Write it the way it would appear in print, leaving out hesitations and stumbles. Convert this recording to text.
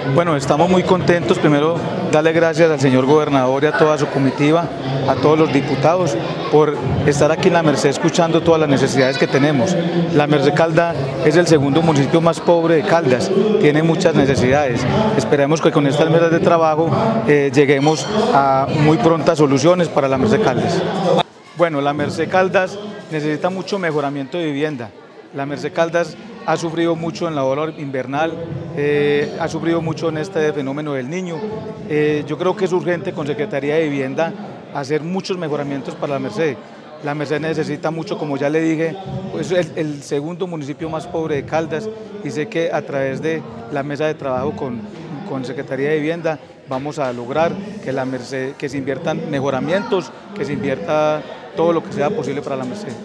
Bueno, estamos muy contentos. Primero, darle gracias al señor gobernador y a toda su comitiva, a todos los diputados, por estar aquí en La Merced escuchando todas las necesidades que tenemos. La Merced Caldas es el segundo municipio más pobre de Caldas, tiene muchas necesidades. Esperemos que con estas mesas de trabajo lleguemos a muy prontas soluciones para La Merced Caldas. Bueno, La Merced Caldas necesita mucho mejoramiento de vivienda. La Merced Caldas ha sufrido mucho en la ola invernal, ha sufrido mucho en este fenómeno del Niño. Yo creo que es urgente con Secretaría de Vivienda hacer muchos mejoramientos para La Merced. La Merced necesita mucho, como ya le dije, pues el segundo municipio más pobre de Caldas, y sé que a través de la mesa de trabajo con Secretaría de Vivienda vamos a lograr que La Merced, que se inviertan mejoramientos, que se invierta todo lo que sea posible para La Merced.